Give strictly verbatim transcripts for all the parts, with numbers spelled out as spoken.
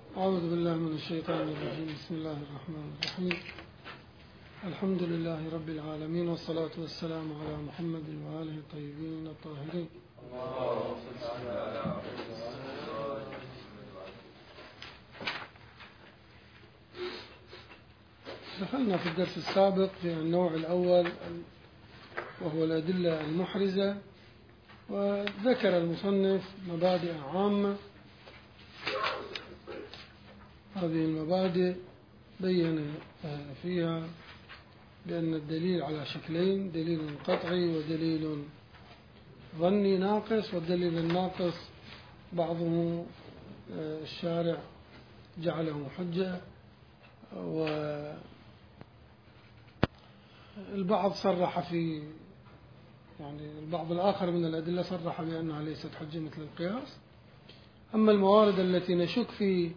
أعوذ بالله من الشيطان الرجيم. بسم الله الرحمن الرحيم. الحمد لله رب العالمين، والصلاة والسلام على محمد وآله الطيبين الطاهرين. دخلنا في الدرس السابق في النوع الأول وهو الأدلة المحرزة، وذكر المصنف مبادئ عامة. هذه المبادئ بين فيها بأن الدليل على شكلين: دليل قطعي ودليل ظني ناقص. والدليل الناقص بعضه الشارع جعله حجة، والبعض صرح في يعني البعض الآخر من الأدلة صرح بأنها ليست حجة مثل القياس. أما الموارد التي نشك في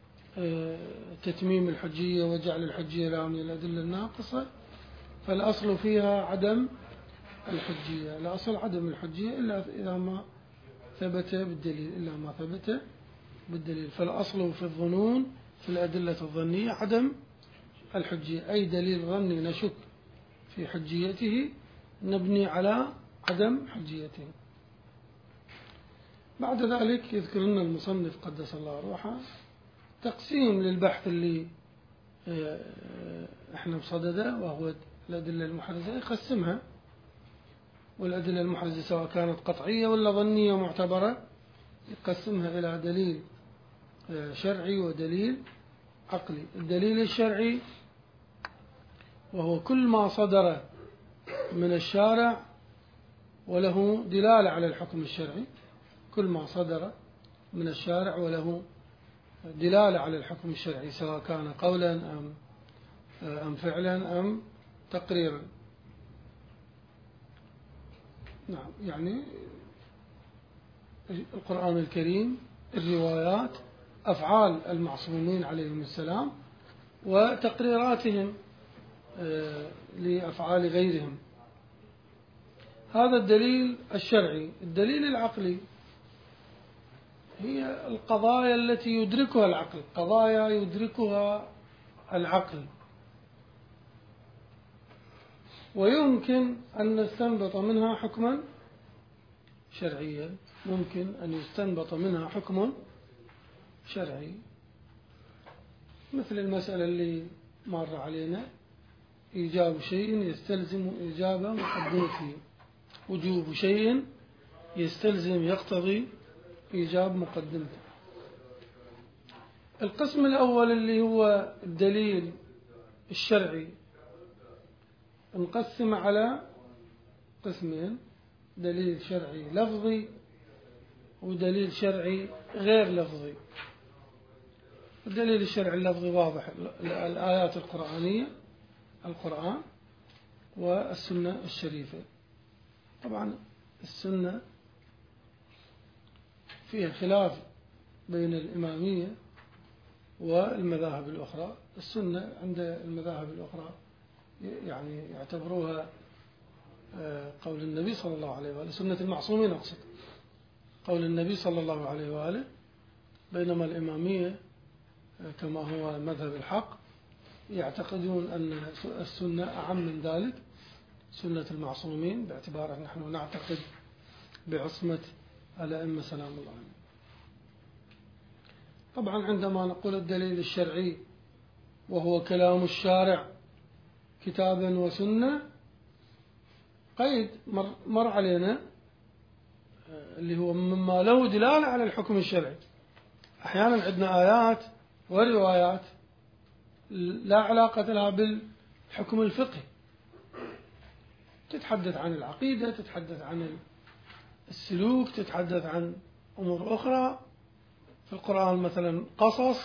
تتميم الحجية وجعل الحجية لها من الأدلة الناقصة، فالأصل فيها عدم الحجية. الأصل عدم الحجية إلا إذا ما ثبت بالدليل إلا ما ثبت بالدليل فالأصل في الظنون في الأدلة الظنية عدم الحجية، أي دليل ظني نشك في حجيته نبني على عدم حجيته. بعد ذلك يذكر لنا المصنف قدس الله روحه تقسيم للبحث اللي احنا بصدده، وهو الأدلة المحرزة يقسمها، والأدلة المحرزة سواء كانت قطعية ولا ظنية معتبرة يقسمها إلى دليل شرعي ودليل عقلي. الدليل الشرعي وهو كل ما صدر من الشارع وله دلالة على الحكم الشرعي، كل ما صدر من الشارع وله دلالة على الحكم الشرعي، سواء كان قولا أم أم فعلا أم تقريرا. نعم، يعني القرآن الكريم، الروايات، أفعال المعصومين عليهم السلام، وتقريراتهم لأفعال غيرهم. هذا الدليل الشرعي. الدليل العقلي هي القضايا التي يدركها العقل، قضايا يدركها العقل، ويمكن أن نستنبط منها حكما شرعيا، ممكن أن يستنبط منها حكم شرعي، مثل المسألة اللي مر علينا: إيجاب شيء يستلزم إيجاب مقدمته، وجوب شيء يستلزم يقتضي إيجاب مقدمته. القسم الأول اللي هو الدليل الشرعي نقسم على قسمين: دليل شرعي لفظي ودليل شرعي غير لفظي. الدليل الشرعي اللفظي واضح: الآيات القرآنية، القرآن والسنة الشريفة. طبعا السنة فيها خلاف بين الإمامية والمذاهب الأخرى. السنة عند المذاهب الأخرى يعني يعتبروها قول النبي صلى الله عليه وآله، سنة المعصومين أقصد، قول النبي صلى الله عليه وآله، بينما الإمامية كما هو مذهب الحق يعتقدون أن السنة أعم من ذلك، سنة المعصومين، باعتبار أن نحن نعتقد بعصمة الأئمة سلام الله عليهم. طبعا عندما نقول الدليل الشرعي وهو كلام الشارع كتابا وسنة، قيد مر, مر علينا اللي هو مما له دلالة على الحكم الشرعي. أحيانا عندنا آيات وروايات لا علاقة لها بالحكم الفقهي، تتحدث عن العقيدة، تتحدث عن السلوك، تتحدث عن أمور أخرى. في القرآن مثلا قصص،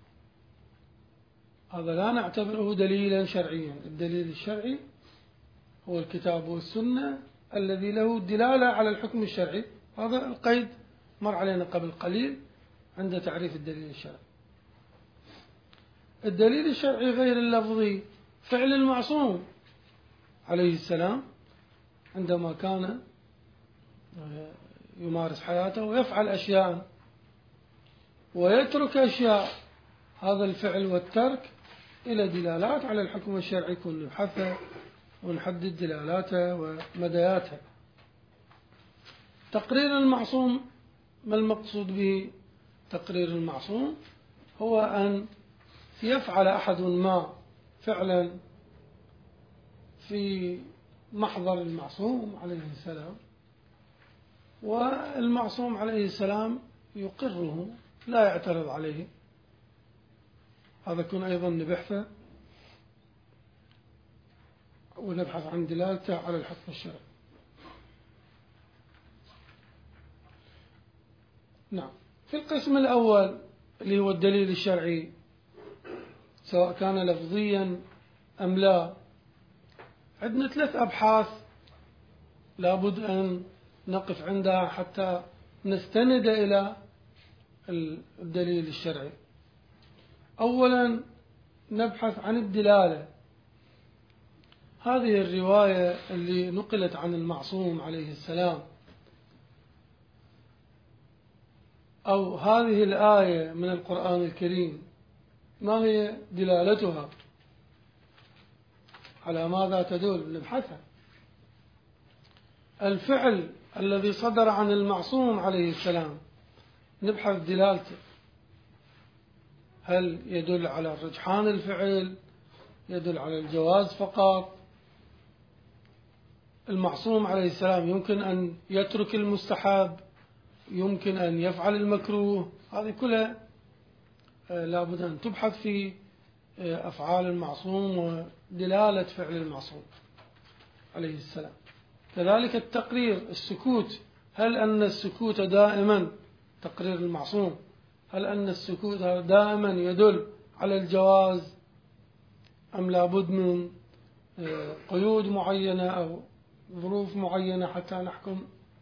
هذا لا نعتبره دليلا شرعيا. الدليل الشرعي هو الكتاب والسنة الذي له دلالة على الحكم الشرعي. هذا القيد مر علينا قبل قليل عند تعريف الدليل الشرعي. الدليل الشرعي غير اللفظي فعل المعصوم عليه السلام عندما كان يمارس حياته ويفعل أشياء ويترك أشياء هذا الفعل والترك إلى دلالات على الحكم الشرعي، كن نبحثها ونحدد دلالاته ومداياته. تقرير المعصوم، ما المقصود به؟ تقرير المعصوم هو أن يفعل أحد ما فعلا في محضر المعصوم عليه السلام، والمعصوم عليه السلام يقره لا يعترض عليه. هذا كن أيضا نبحثه ونبحث عن دلالته على الحكم الشرعي. نعم. في القسم الأول اللي هو الدليل الشرعي، سواء كان لفظيا أم لا، عندنا ثلاث أبحاث لابد أن نقف عندها حتى نستند إلى الدليل الشرعي. أولا نبحث عن الدلالة. هذه الرواية اللي نقلت عن المعصوم عليه السلام، أو هذه الآية من القرآن الكريم، ما هي دلالتها؟ على ماذا تدل؟ نبحثها. الفعل الذي صدر عن المعصوم عليه السلام نبحث دلالته، هل يدل على رجحان الفعل، يدل على الجواز فقط؟ المعصوم عليه السلام يمكن أن يترك المستحب، يمكن أن يفعل المكروه، هذه كلها لابد أن تبحث في أفعال المعصوم ودلالة فعل المعصوم عليه السلام. كذلك التقرير، السكوت، هل أن السكوت دائما تقرير المعصوم، هل أن السكوت دائما يدل على الجواز أم لابد من قيود معينة أو ظروف معينة حتى نحكم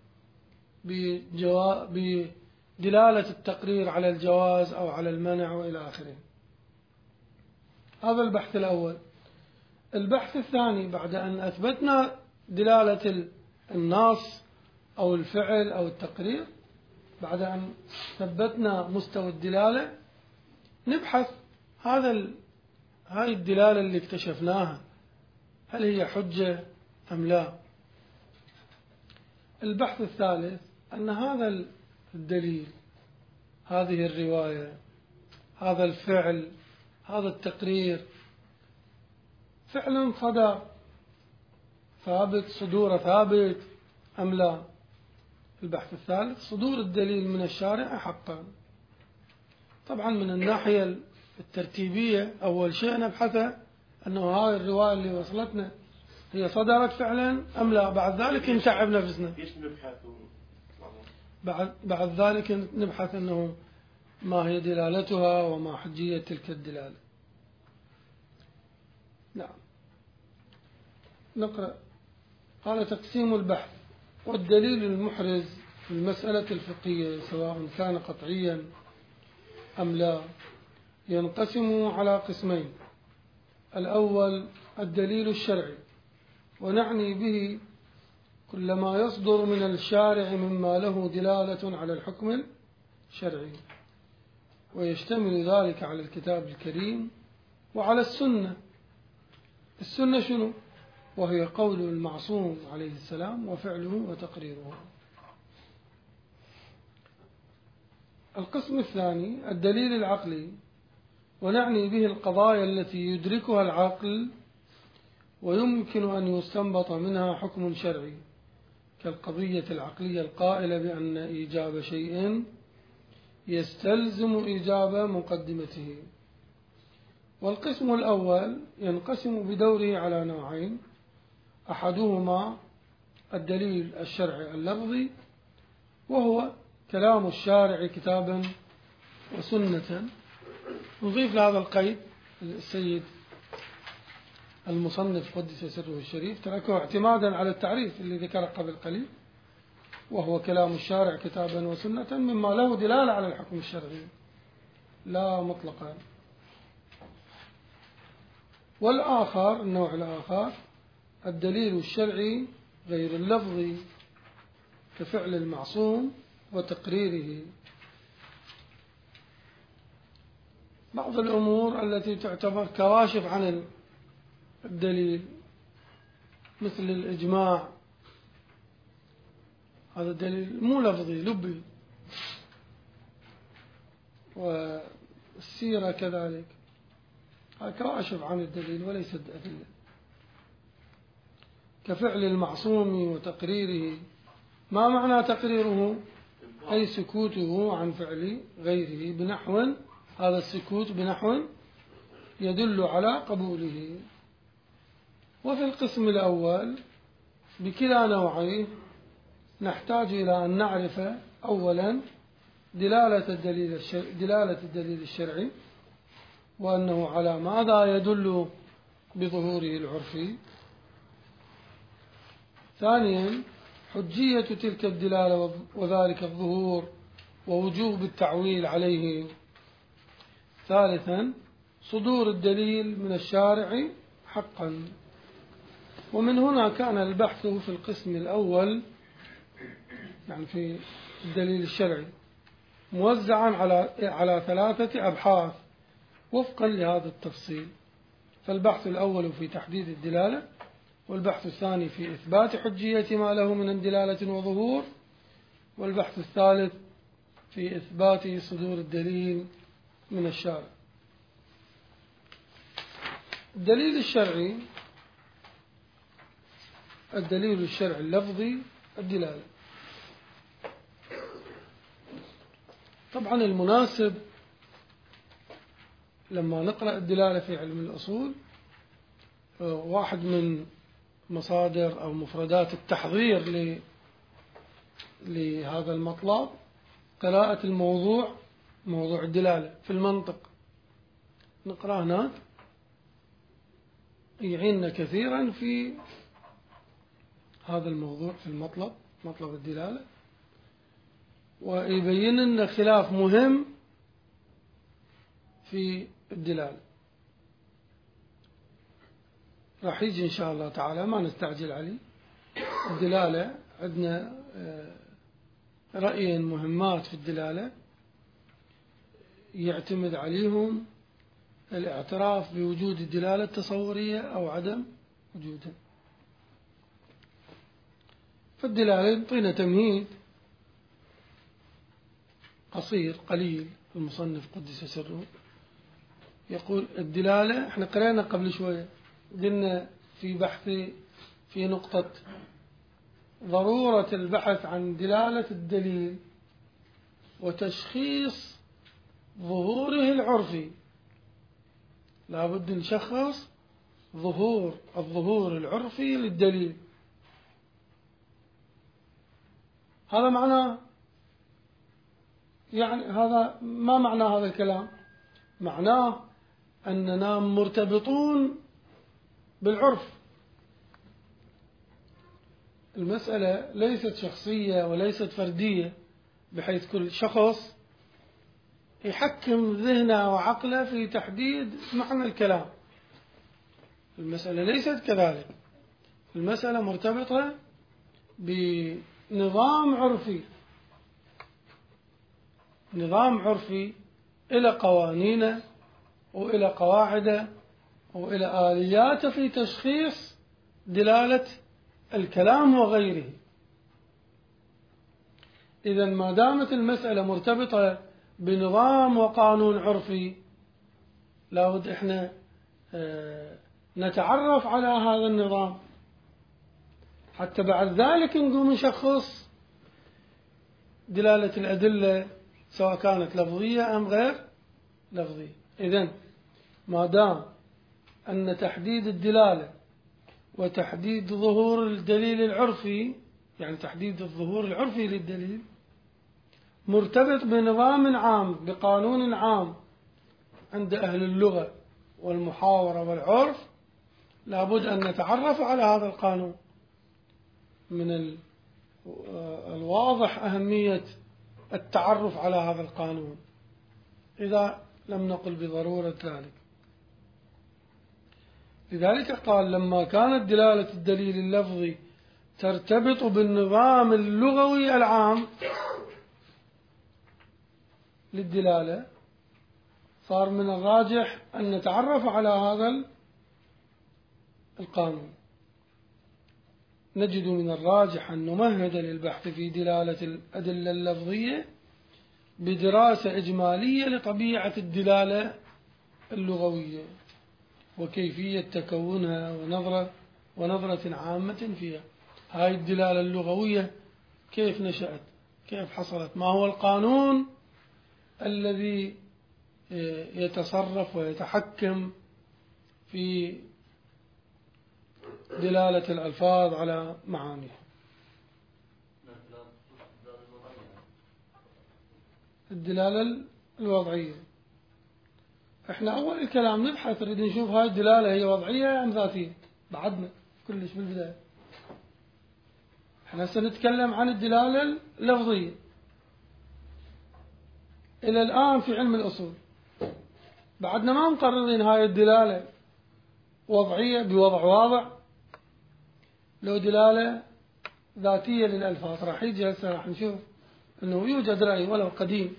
بدلالة التقرير على الجواز أو على المنع وإلى آخره. هذا البحث الأول. البحث الثاني، بعد أن أثبتنا دلالة النص أو الفعل أو التقرير، بعد أن ثبتنا مستوى الدلالة، نبحث هذا هاي الدلالة اللي اكتشفناها هل هي حجة أم لا. البحث الثالث أن هذا الدليل، هذه الرواية، هذا الفعل، هذا التقرير فعلا صدر ثابت، صدور ثابت أم لا. البحث الثالث صدور الدليل من الشارع حقا. طبعا من الناحية الترتيبية أول شيء نبحثه أنه هاي الرواية اللي وصلتنا هي صدرت فعلا أم لا. بعد ذلك نتعب نفسنا، بعد, بعد ذلك نبحث أنه ما هي دلالتها وما حجية تلك الدلالة. نعم. نقرأ. قال: تقسيم البحث: والدليل المحرز في المسألة الفقهية سواء كان قطعيا أم لا ينقسم على قسمين. الأول الدليل الشرعي، ونعني به كل ما يصدر من الشارع مما له دلالة على الحكم الشرعي، ويشتمل ذلك على الكتاب الكريم وعلى السنة. السنة شنو؟ وهي قول المعصوم عليه السلام وفعله وتقريره. القسم الثاني الدليل العقلي، ونعني به القضايا التي يدركها العقل ويمكن أن يستنبط منها حكم شرعي، كالقضية العقلية القائلة بأن إيجاب شيء يستلزم إيجاب مقدمته. والقسم الأول ينقسم بدوره على نوعين: أحدهما الدليل الشرعي اللفظي، وهو كلام الشارع كتابا وسنة. نضيف لهذا القيد السيد المصنف قدس سره الشريف تركه اعتمادا على التعريف اللي ذكره قبل قليل، وهو كلام الشارع كتابا وسنة مما له دلالة على الحكم الشرعي لا مطلقا. والآخر، النوع الآخر الدليل الشرعي غير اللفظي، كفعل المعصوم وتقريره. بعض الأمور التي تعتبر كواشف عن الدليل مثل الإجماع، هذا الدليل مو لفظي لبي، والسيرة كذلك، هذا كواشف عن الدليل وليست أدلة. كفعل المعصوم وتقريره، ما معنى تقريره؟ أي سكوته عن فعل غيره بنحو، هذا السكوت بنحو يدل على قبوله. وفي القسم الأول بكلا نوعين نحتاج إلى أن نعرف أولا دلالة الدليل الشرعي, دلالة الدليل الشرعي وأنه على ماذا يدل بظهوره العرفي. ثانيا حجية تلك الدلالة وذلك الظهور ووجوب التعويل عليه. ثالثا صدور الدليل من الشارع حقا. ومن هنا كان البحث في القسم الأول يعني في الدليل الشرعي موزعا على على ثلاثة أبحاث وفقا لهذا التفصيل. فالبحث الأول في تحديد الدلالة، والبحث الثاني في إثبات حجية ما له من دلالة وظهور، والبحث الثالث في إثبات صدور الدليل من الشارع. الدليل الشرعي، الدليل الشرعي اللفظي الدلالة. طبعا المناسب لما نقرأ الدلالة في علم الأصول، واحد من مصادر أو مفردات التحضير لهذا المطلب قراءة الموضوع، موضوع الدلالة في المنطق، نقرأ هناك يعيننا كثيرا في هذا الموضوع في المطلب، مطلب الدلالة، ويبين لنا خلاف مهم في الدلالة. راح يجي إن شاء الله تعالى، ما نستعجل عليه. الدلالة عندنا رأيين مهمات في الدلالة يعتمد عليهم الاعتراف بوجود الدلالة التصورية أو عدم وجودها. فالدلالة يعطينا تمهيد قصير قليل. المصنف قدس سره يقول الدلالة، احنا قرأنا قبل شوية، قلنا في بحث في نقطة ضرورة البحث عن دلالة الدليل وتشخيص ظهوره العرفي. لا بد نشخص ظهور الظهور العرفي للدليل. هذا معناه، يعني هذا ما معنى هذا الكلام؟ معناه أننا مرتبطون بالعرف. المسألة ليست شخصية وليست فردية بحيث كل شخص يحكم ذهنه وعقله في تحديد معنى الكلام. المسألة ليست كذلك. المسألة مرتبطة بنظام عرفي، نظام عرفي إلى قوانين وإلى قواعد وإلى آليات في تشخيص دلالة الكلام وغيره. إذا ما دامت المسألة مرتبطة بنظام وقانون عرفي، لابد إحنا نتعرف على هذا النظام حتى بعد ذلك نقوم نشخص دلالة الأدلة سواء كانت لفظية أم غير لفظية. إذن ما دام أن تحديد الدلالة وتحديد ظهور الدليل العرفي، يعني تحديد الظهور العرفي للدليل، مرتبط بنظام عام بقانون عام عند أهل اللغة والمحاورة والعرف، لابد أن نتعرف على هذا القانون. من الواضح أهمية التعرف على هذا القانون إذا لم نقل بضرورة ذلك. لذلك قال لما كانت دلالة الدليل اللفظي ترتبط بالنظام اللغوي العام للدلالة، صار من الراجح أن نتعرف على هذا القانون. نجد من الراجح أن نمهد للبحث في دلالة الأدلة اللفظية بدراسة إجمالية لطبيعة الدلالة اللغوية وكيفية تكونها ونظرة ونظرة عامة فيها. هاي الدلالة اللغوية كيف نشأت، كيف حصلت، ما هو القانون الذي يتصرف ويتحكم في دلالة الألفاظ على معانيها. الدلالة الوضعية، احنا أول الكلام نبحث نريد نشوف هاي الدلالة هي وضعية أم ذاتية، بعدنا كلش بالبداية. احنا سنتكلم عن الدلالة اللفظية. إلى الآن في علم الأصول بعدنا ما مقررين هاي الدلالة وضعية بوضع واضع لو دلالة ذاتية للألفاظ. راح يجي هسه راح نشوف أنه يوجد رأي ولو قديم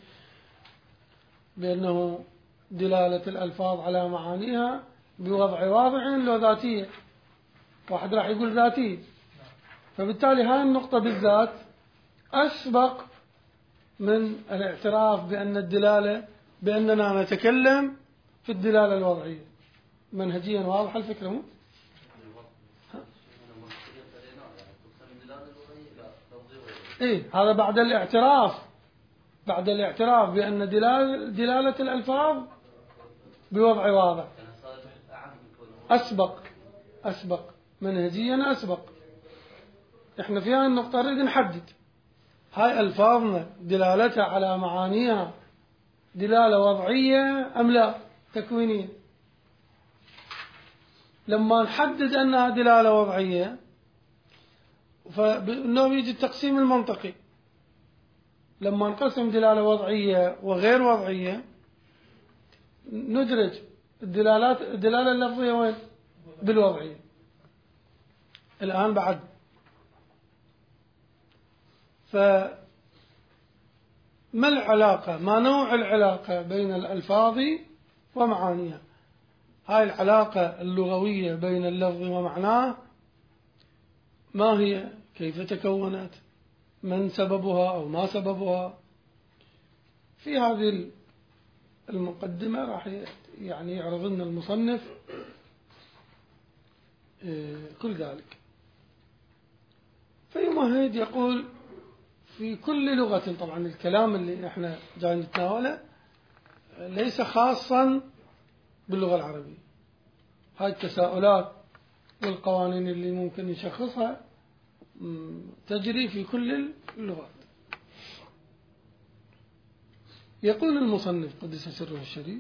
بأنه دلالة الألفاظ على معانيها بوضع واضع لو ذاتية. واحد راح يقول ذاتية، فبالتالي هاي النقطة بالذات أسبق من الاعتراف بأن الدلالة بأننا نتكلم في الدلالة الوضعية. منهجيا واضحة الفكرة مو؟ إيه هذا بعد الاعتراف بعد الاعتراف بأن دلالة, دلالة الألفاظ بوضع واضح أسبق أسبق منهجيا أسبق. إحنا في هذه النقطة نريد نحدد هاي ألفاظنا دلالتها على معانيها دلالة وضعية أم لا تكوينية. لما نحدد أنها دلالة وضعية فإنه يجي التقسيم المنطقي. لما نقسم دلالة وضعية وغير وضعية ندرج الدلالات الدلالة اللفظية وين؟ بالوضعية. الآن بعد فما العلاقة، ما نوع العلاقة بين الألفاظ ومعانيها؟ هاي العلاقة اللغوية بين اللفظ ومعناه ما هي؟ كيف تكونت؟ من سببها أو ما سببها؟ في هذه المقدمة راح يعني يعرض لنا المصنف كل ذلك. فيمهد يقول في كل لغة، طبعا الكلام اللي احنا جاي نتناوله ليس خاصا باللغة العربية. هاي التساؤلات والقوانين اللي ممكن نشخصها تجري في كل اللغات. يقول المصنف قدس سره الشريف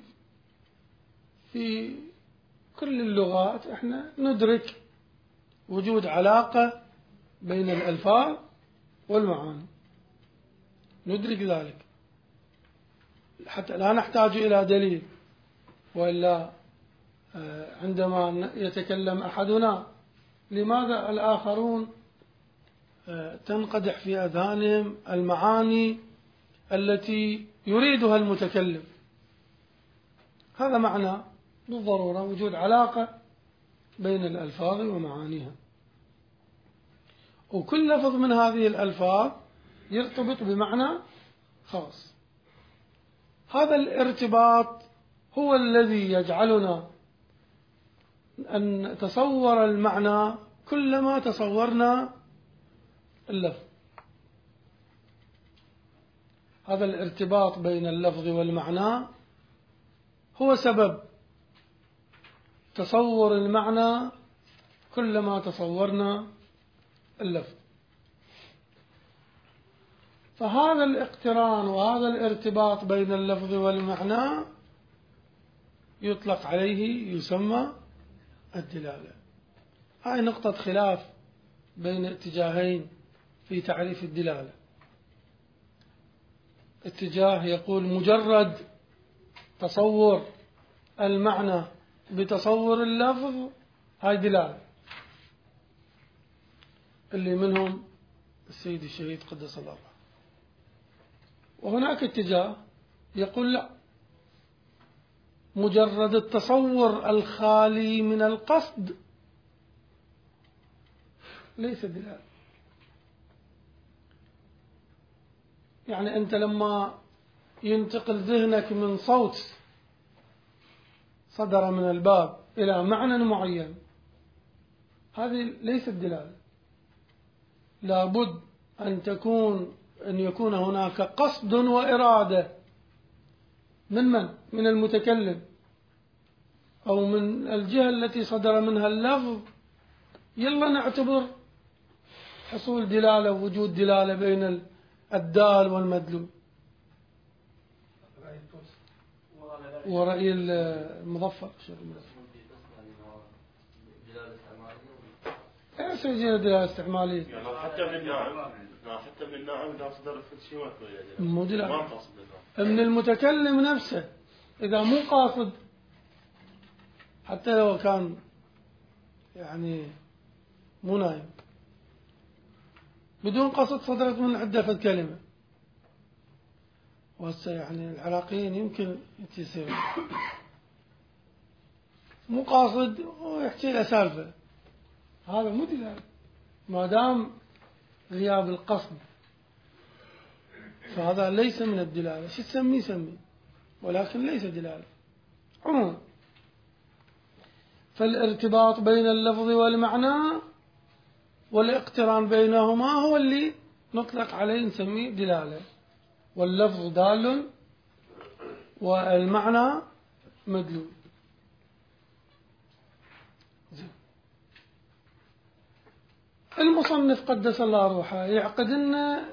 في كل اللغات احنا ندرك وجود علاقة بين الألفاظ والمعاني، ندرك ذلك حتى لا نحتاج إلى دليل. وإلا عندما يتكلم أحدنا لماذا الآخرون تنقدح في أذهانهم المعاني التي يريدها المتكلم؟ هذا معنى بالضرورة وجود علاقة بين الألفاظ ومعانيها، وكل لفظ من هذه الألفاظ يرتبط بمعنى خاص. هذا الارتباط هو الذي يجعلنا أن نتصور المعنى كلما تصورنا اللفظ. هذا الارتباط بين اللفظ والمعنى هو سبب تصور المعنى كلما تصورنا اللفظ. فهذا الاقتران وهذا الارتباط بين اللفظ والمعنى يطلق عليه يسمى الدلالة. هاي نقطة خلاف بين اتجاهين في تعريف الدلالة. اتجاه يقول مجرد تصور المعنى بتصور اللفظ هاي دلالة، اللي منهم السيد الشهيد قدس الله روحه. وهناك اتجاه يقول لا، مجرد التصور الخالي من القصد ليس دلالة. يعني أنت لما ينتقل ذهنك من صوت صدر من الباب إلى معنى معين، هذه ليست دلالة. لابد أن تكون أن يكون هناك قصد وإرادة من من؟ من المتكلم أو من الجهة التي صدر منها اللفظ. يلا نعتبر حصول دلالة ووجود دلالة بين الدال والمدلول. ورأي المظفر ايش يجينا دلالة استعمالية؟ يعني حتى من الناعم حتى من الناعم إذا صدر في شيء مو دلالة. ما قصد من المتكلم نفسه إذا مو قاصد، حتى لو كان يعني مو نايم، بدون قصد صدرت من عنده فد كلمة. وهسه يعني العراقيين يمكن يصير مو قاصد ويحكي له سالفة، هذا مو دلالة ما دام غياب القصد، فهذا ليس من الدلالة. شو تسميه سميه، ولكن ليس دلالة عموما. فالارتباط بين اللفظ والمعنى والاقتران بينهما هو اللي نطلق عليه نسميه دلالة. واللفظ دال والمعنى مدلول. المصنف قدس الله روحه يعقد لنا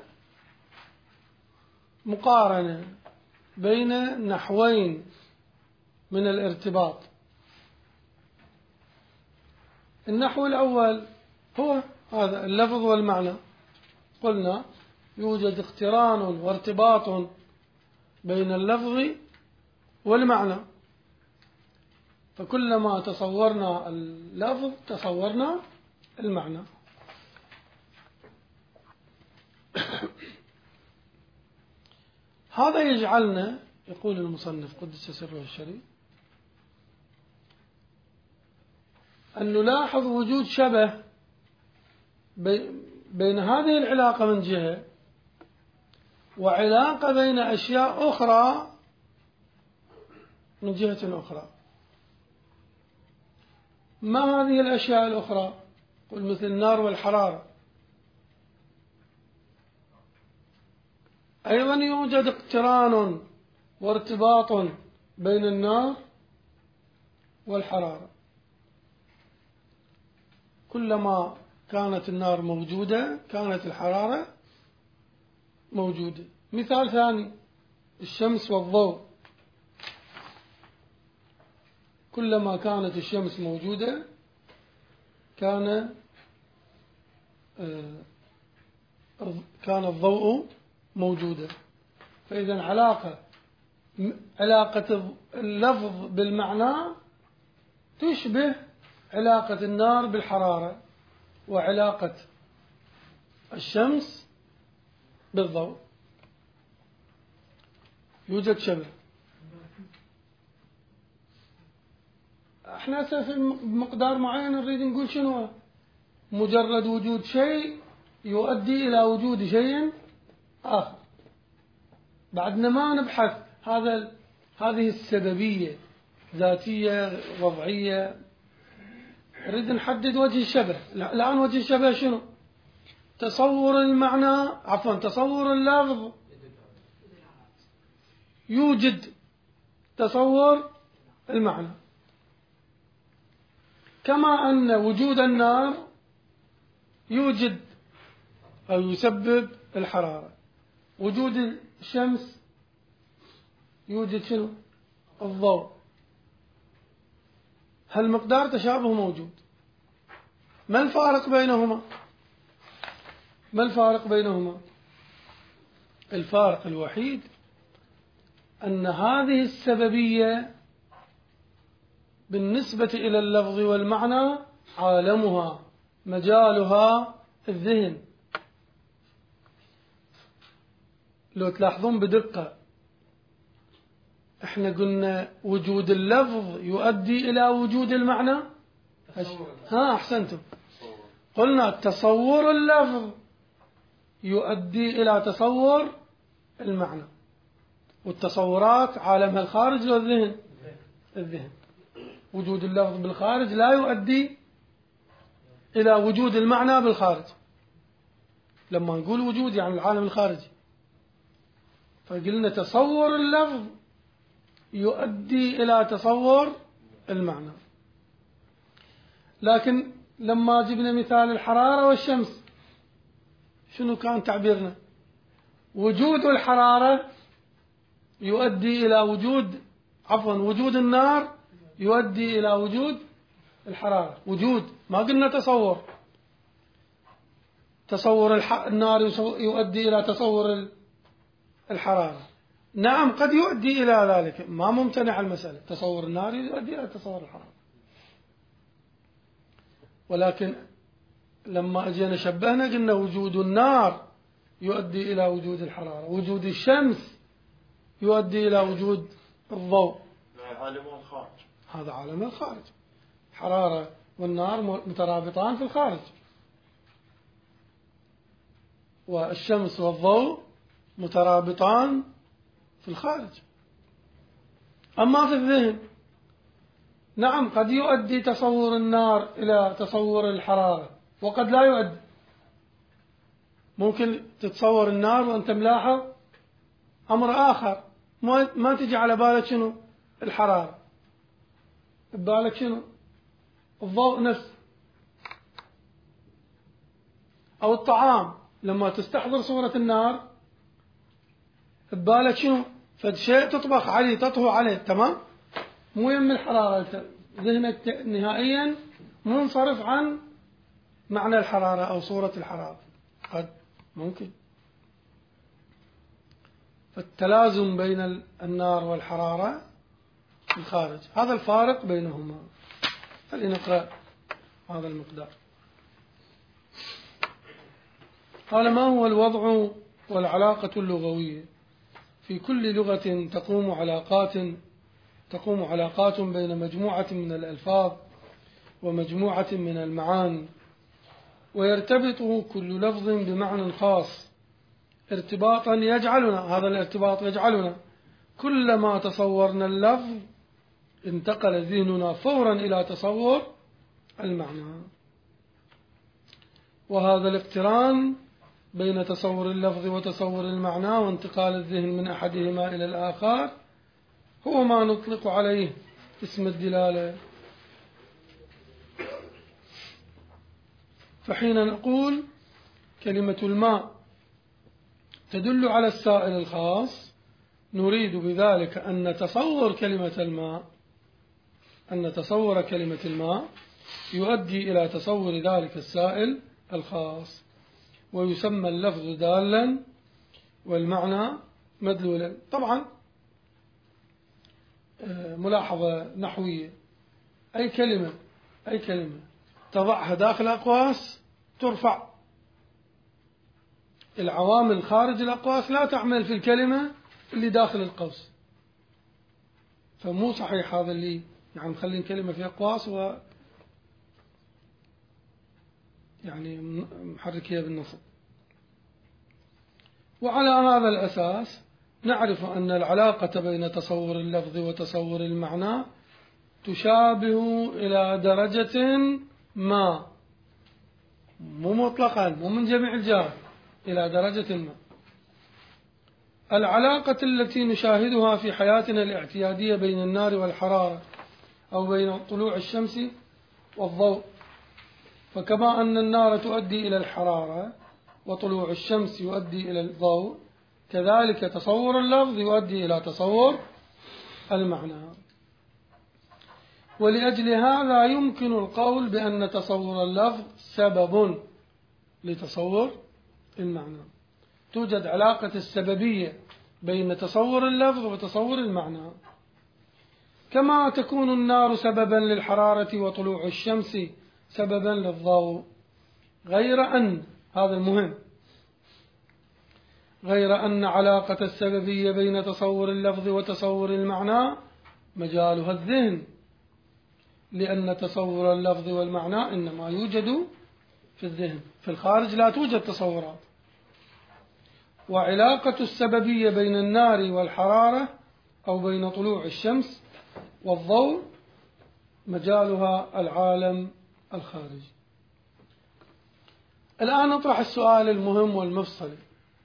مقارنة بين نحوين من الارتباط. النحو الأول هو هذا اللفظ والمعنى. قلنا يوجد اقتران وارتباط بين اللفظ والمعنى، فكلما تصورنا اللفظ تصورنا المعنى. هذا يجعلنا، يقول المصنف قدس سره الشريف، أن نلاحظ وجود شبه بين هذه العلاقة من جهة، وعلاقة بين أشياء أخرى من جهة أخرى. ما هذه الأشياء الأخرى؟ قل مثل النار والحرارة. أيضا يوجد اقتران وارتباط بين النار والحرارة. كلما كانت النار موجودة كانت الحرارة موجودة. مثال ثاني الشمس والضوء. كلما كانت الشمس موجودة كان كان الضوء موجودا. فإذا علاقة علاقة اللفظ بالمعنى تشبه علاقة النار بالحرارة، وعلاقة الشمس بالضوء يوجد شبه. احنا في مقدار معين نريد نقول شنو؟ مجرد وجود شيء يؤدي إلى وجود شيء آخر. بعدنا ما نبحث هذا هذه السببية ذاتية وضعية، نريد نحدد وجه الشبه. الآن وجه الشبه شنو؟ تصور المعنى عفوا تصور اللفظ يوجد تصور المعنى، كما أن وجود النار يوجد أو يسبب الحرارة. وجود الشمس يوجد شنو؟ الضوء. هالمقدار تشابه موجود. ما الفارق بينهما؟ ما الفارق بينهما؟ الفارق الوحيد أن هذه السببية بالنسبة إلى اللفظ والمعنى عالمها مجالها الذهن. لو تلاحظون بدقة احنا قلنا وجود اللفظ يؤدي إلى وجود المعنى. ها أحسنتم. قلنا تصور اللفظ يؤدي إلى تصور المعنى، والتصورات عالمها الخارج والذهن. الذهن وجود اللفظ بالخارج لا يؤدي إلى وجود المعنى بالخارج. لما نقول وجود يعني العالم الخارجي، فقلنا تصور اللفظ يؤدي إلى تصور المعنى. لكن لما جبنا مثال الحرارة والشمس، شنو كان تعبيرنا؟ وجود الحرارة يؤدي إلى وجود عفوا وجود النار يؤدي إلى وجود الحرارة. وجود، ما قلنا تصور. تصور النار يؤدي إلى تصور الحرارة. نعم قد يؤدي إلى ذلك، ما ممتنع المسألة، تصور النار يؤدي إلى تصور الحرارة. ولكن لما أجينا شبهنا قلنا وجود النار يؤدي إلى وجود الحرارة، وجود الشمس يؤدي إلى وجود الضوء. عالم الخارج، هذا عالم الخارج. حرارة والنار مترابطان في الخارج، والشمس والضوء مترابطان في الخارج. أما في الذهن، نعم قد يؤدي تصور النار إلى تصور الحرارة، وقد لا يؤدي. ممكن تتصور النار وأنت ملاحظ أمر آخر، ما تجي على بالك شنو الحرارة، ببالك شنو الضوء نفسه، أو الطعام. لما تستحضر صورة النار ببالك شنو فد شيء تطبخ عليه تطهو عليه، تمام؟ مو يم الحرارة، ذهنك نهائيا منصرف عن معنى الحرارة أو صورة الحرارة. قد ممكن. فالتلازم بين النار والحرارة في الخارج، هذا الفارق بينهما. فلنقرأ هذا المقدار. قال: ما هو الوضع والعلاقة اللغوية؟ في كل لغة تقوم علاقات تقوم علاقات بين مجموعة من الألفاظ ومجموعة من المعاني، ويرتبط كل لفظ بمعنى خاص ارتباطا يجعلنا هذا الارتباط يجعلنا كلما تصورنا اللفظ انتقل ذهننا فورا إلى تصور المعنى. وهذا الاقتران بين تصور اللفظ وتصور المعنى وانتقال الذهن من أحدهما إلى الآخر هو ما نطلق عليه اسم الدلالة. فحين نقول كلمة الماء تدل على السائل الخاص، نريد بذلك أن نتصور كلمة الماء أن نتصور كلمة الماء يؤدي إلى تصور ذلك السائل الخاص، ويسمى اللفظ دالا والمعنى مدلولا. طبعا ملاحظة نحوية، أي كلمة أي كلمة تضعها داخل أقواس ترفع. العوامل خارج الأقواس لا تعمل في الكلمة اللي داخل القوس. فمو صحيح هذا اللي يعني مخلين كلمة في أقواس و يعني محركية بالنصب. وعلى هذا الأساس نعرف أن العلاقة بين تصور اللفظ وتصور المعنى تشابه إلى درجة ما، مو مطلقا، مو من جميع الجهات، إلى درجة ما. العلاقة التي نشاهدها في حياتنا الاعتيادية بين النار والحرارة أو بين طلوع الشمس والضوء، فكما أن النار تؤدي إلى الحرارة وطلوع الشمس يؤدي إلى الضوء، كذلك تصور اللفظ يؤدي إلى تصور المعنى. ولأجل هذا يمكن القول بأن تصور اللفظ سبب لتصور المعنى. توجد علاقة السببية بين تصور اللفظ وتصور المعنى، كما تكون النار سببا للحرارة وطلوع الشمس سببا للضوء، غير أن هذا المهم غير أن علاقة السببية بين تصور اللفظ وتصور المعنى مجالها الذهن، لأن تصور اللفظ والمعنى إنما يوجد في الذهن، في الخارج لا توجد تصورات. وعلاقة السببية بين النار والحرارة أو بين طلوع الشمس والضوء مجالها العالم الخارجي. الآن نطرح السؤال المهم والمفصلي: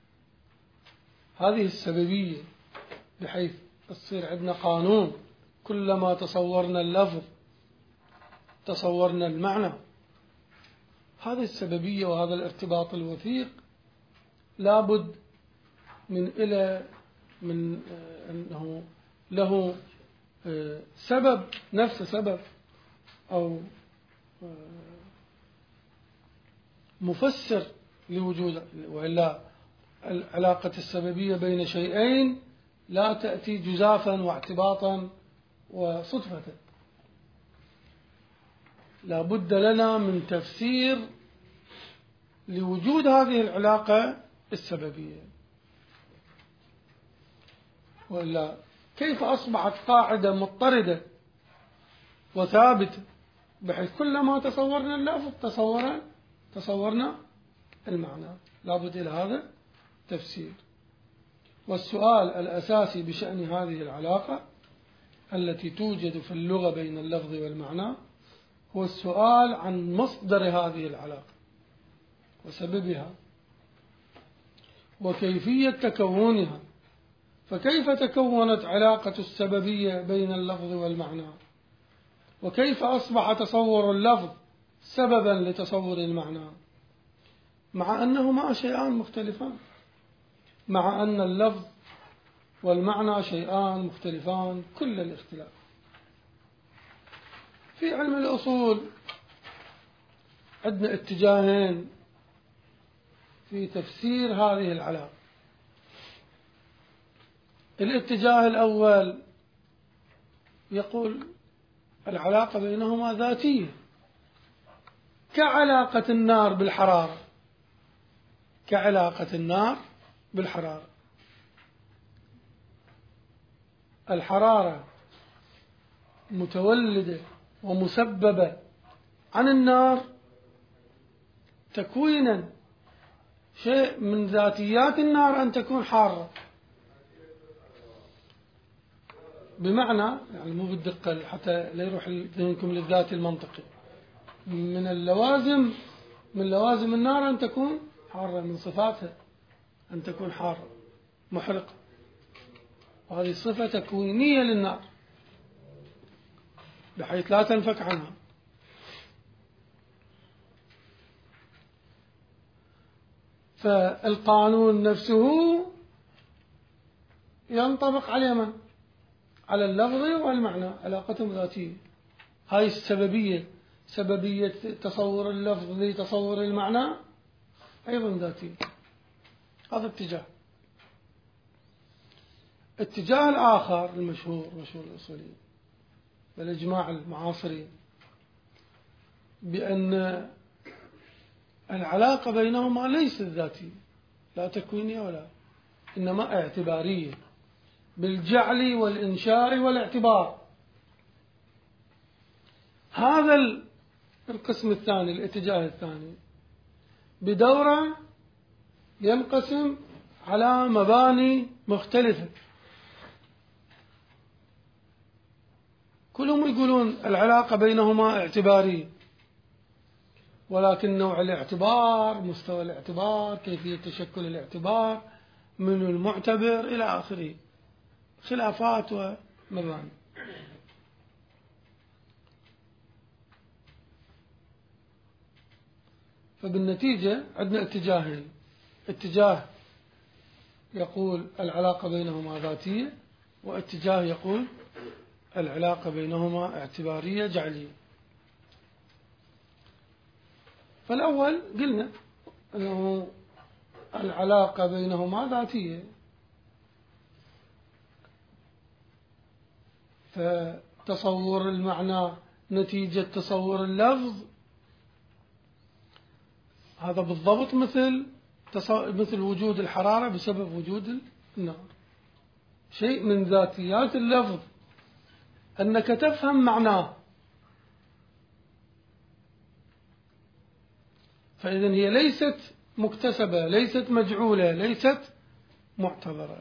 هذه السببية بحيث تصير عندنا قانون، كلما تصورنا اللفظ تصورنا المعنى، هذه السببية وهذا الارتباط الوثيق لابد من إلى من أنه له سبب، نفس سبب أو مفسر لوجود، وإلا العلاقة السببية بين شيئين لا تأتي جزافا واعتباطا وصدفة، لا بد لنا من تفسير لوجود هذه العلاقة السببية، وإلا كيف أصبحت قاعدة مضطردة وثابتة بحيث كلما تصورنا اللفظ تصورنا تصورنا المعنى؟ لابد إلى هذا تفسير. والسؤال الأساسي بشأن هذه العلاقة التي توجد في اللغة بين اللفظ والمعنى هو السؤال عن مصدر هذه العلاقة وسببها وكيفية تكونها. فكيف تكونت علاقة السببية بين اللفظ والمعنى؟ وكيف أصبح تصور اللفظ سببا لتصور المعنى، مع أنهما شيئان مختلفان، مع أن اللفظ والمعنى شيئان مختلفان كل الاختلاف؟ في علم الأصول عندنا اتجاهين في تفسير هذه العلاقة. الاتجاه الأول يقول العلاقة بينهما ذاتية، كعلاقة النار بالحرارة، كعلاقة النار بالحرارة. الحرارة متولدة ومسببة عن النار تكوينا، شيء من ذاتيات النار أن تكون حارة، بمعنى يعني مو بالدقة حتى لا يروح ذهنكم للذات المنطقي، من اللوازم من لوازم النار أن تكون حارة، من صفاتها أن تكون حارة محرقة، وهذه صفة تكوينية للنار بحيث لا تنفك عنها. فالقانون نفسه ينطبق على من؟ على اللفظ والمعنى، علاقتهم ذاتية. هاي السببية، سببية تصور اللفظ لتصور المعنى أيضا ذاتية. هذا اتجاه. الاتجاه الآخر المشهور مشهور الأصوليين والإجماع المعاصرين بأن العلاقة بينهما ليست ذاتية، لا تكوينية ولا، إنما اعتبارية، بالجعل والإنشاء والاعتبار. هذا القسم الثاني، الاتجاه الثاني، بدورة ينقسم على مباني مختلفة، كلهم يقولون العلاقة بينهما اعتبارية، ولكن نوع الاعتبار، مستوى الاعتبار، كيفية تشكل الاعتبار، من المعتبر إلى آخره، خلافات ومباني. فبالنتيجة عندنا اتجاهين، اتجاه يقول العلاقة بينهما ذاتية، واتجاه يقول العلاقة بينهما اعتبارية جعلية. فالأول قلنا أنه العلاقة بينهما ذاتية، فتصور المعنى نتيجة تصور اللفظ، هذا بالضبط مثل مثل وجود الحرارة بسبب وجود النار. شيء من ذاتيات اللفظ أنك تفهم معناه، فإذن هي ليست مكتسبة، ليست مجعولة، ليست معتبرة.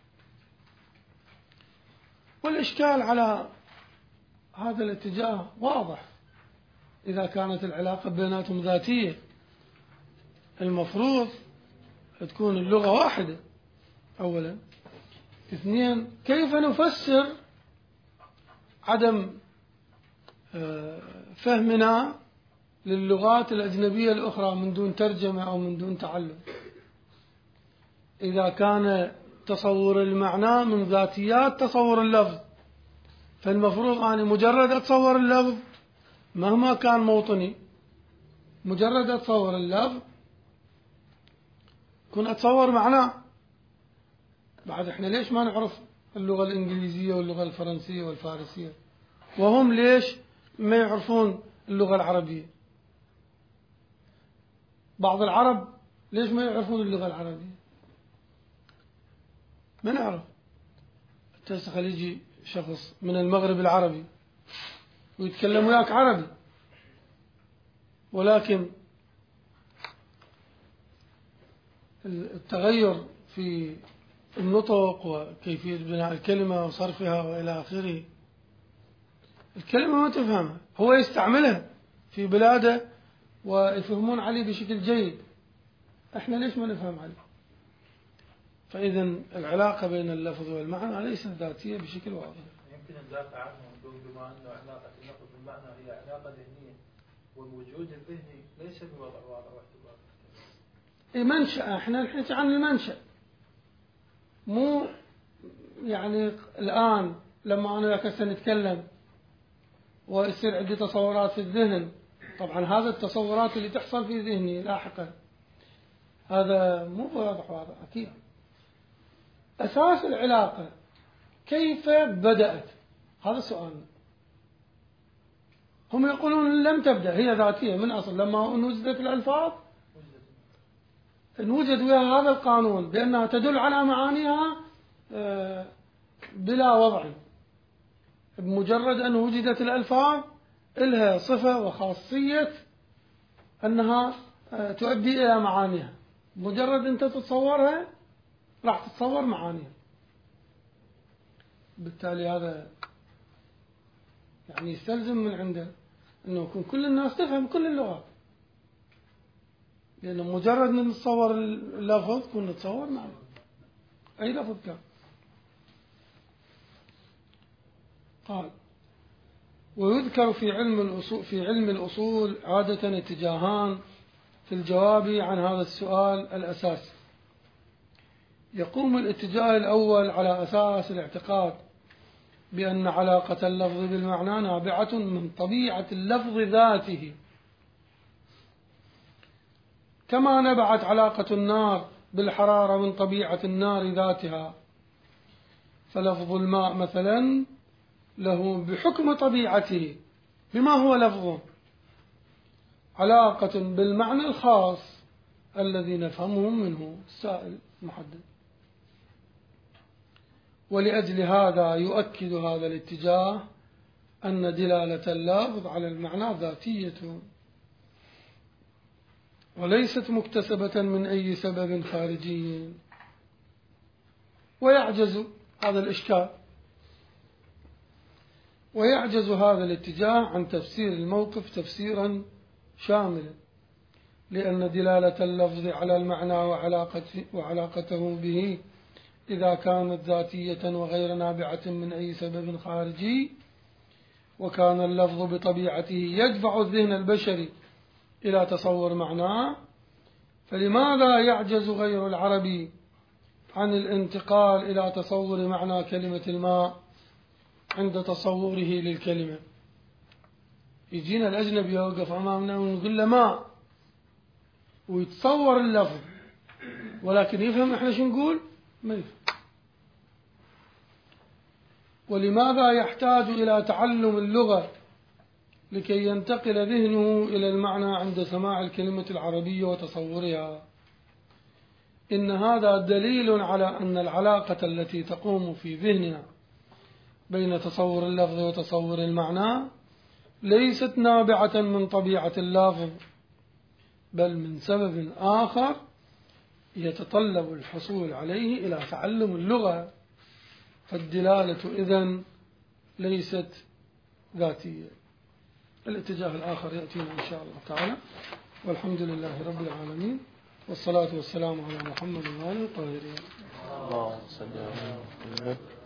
والإشكال على هذا الاتجاه واضح. إذا كانت العلاقة بيناتهم ذاتية المفروض تكون اللغة واحدة أولا. اثنين، كيف نفسر عدم فهمنا للغات الأجنبية الأخرى من دون ترجمة أو من دون تعلم، إذا كان تصور المعنى من ذاتيات تصور اللفظ؟ فالمفروض أنا مجرد أتصور اللفظ مهما كان موطني، مجرد أتصور اللفظ كن أتصور معناه. بعد إحنا ليش ما نعرف اللغة الإنجليزية واللغة الفرنسية والفارسية، وهم ليش ما يعرفون اللغة العربية؟ بعض العرب ليش ما يعرفون اللغة العربية؟ ما نعرف. تسخل يجي شخص من المغرب العربي ويتكلم وياك عربي، ولكن التغير في النطق وكيفية بناء الكلمة وصرفها وإلى آخره، الكلمة ما تفهمها، هو يستعملها في بلاده ويفهمون عليه بشكل جيد، احنا ليش ما نفهم عليه؟ فإذا العلاقة بين اللفظ والمعنى ليست ذاتية بشكل واضح. يمكن ندافع عنه ونقول بما أنه علاقة اللفظ بالمعنى هي علاقة ذهنية، والوجود الذهني ليس بوضع واضح واعتبار. إيه منشأ، احنا نحكي عن المنشأ، مو يعني الآن لما أنا وياك نتكلم ويصير عندي تصورات في الذهن، طبعا هذا التصورات اللي تحصل في ذهني لاحقا هذا مو واضح واضح أكيد. أساس العلاقة كيف بدأت؟ هذا السؤال. هم يقولون لم تبدأ، هي ذاتية من أصل، لما وجدت الألفاظ نوجد بها هذا القانون بأنها تدل على معانيها بلا وضع، بمجرد أن وجدت الألفاظ إلها صفة وخاصية أنها تؤدي إلى معانيها، مجرد أنت تتصورها راح تتصور معانيها. بالتالي هذا يعني يستلزم من عنده أنه يكون كل الناس تفهم كل اللغات، لأنه مجرد من نتصور اللفظ كنا نتصور معنى أي لفظ كان. قال: ويذكر في علم الأصول في علم الأصول عادة اتجاهان في الجواب عن هذا السؤال الأساسي. يقوم الاتجاه الأول على أساس الاعتقاد بأن علاقة اللفظ بالمعنى نابعة من طبيعة اللفظ ذاته، كما نبعت علاقة النار بالحرارة من طبيعة النار ذاتها. فلفظ الماء مثلا له بحكم طبيعته بما هو لفظه علاقة بالمعنى الخاص الذي نفهمه منه السائل المحدد. ولأجل هذا يؤكد هذا الاتجاه أن دلالة اللفظ على المعنى ذاتية وليست مكتسبة من أي سبب خارجي. ويعجز هذا الإشكال ويعجز هذا الاتجاه عن تفسير الموقف تفسيرا شاملا، لأن دلالة اللفظ على المعنى وعلاقته, وعلاقته به إذا كانت ذاتية وغير نابعة من أي سبب خارجي، وكان اللفظ بطبيعته يدفع الذهن البشري إلى تصور معناه، فلماذا يعجز غير العربي عن الانتقال إلى تصور معنى كلمة الماء عند تصوره للكلمة؟ يجينا الأجنبي يوقف أمامنا ونقول له ماء ويتصور اللفظ، ولكن يفهم إحنا شو نقول؟ ما يفهم. ولماذا يحتاج إلى تعلم اللغة لكي ينتقل ذهنه إلى المعنى عند سماع الكلمة العربية وتصورها؟ إن هذا دليل على أن العلاقة التي تقوم في ذهننا بين تصور اللفظ وتصور المعنى ليست نابعة من طبيعة اللفظ، بل من سبب آخر يتطلب الحصول عليه إلى تعلم اللغة. فالدلالة إذن ليست ذاتية. الاتجاه الآخر يأتينا إن شاء الله تعالى، والحمد لله رب العالمين، والصلاة والسلام على محمد وآله الطاهرين. اللهم صل على محمد.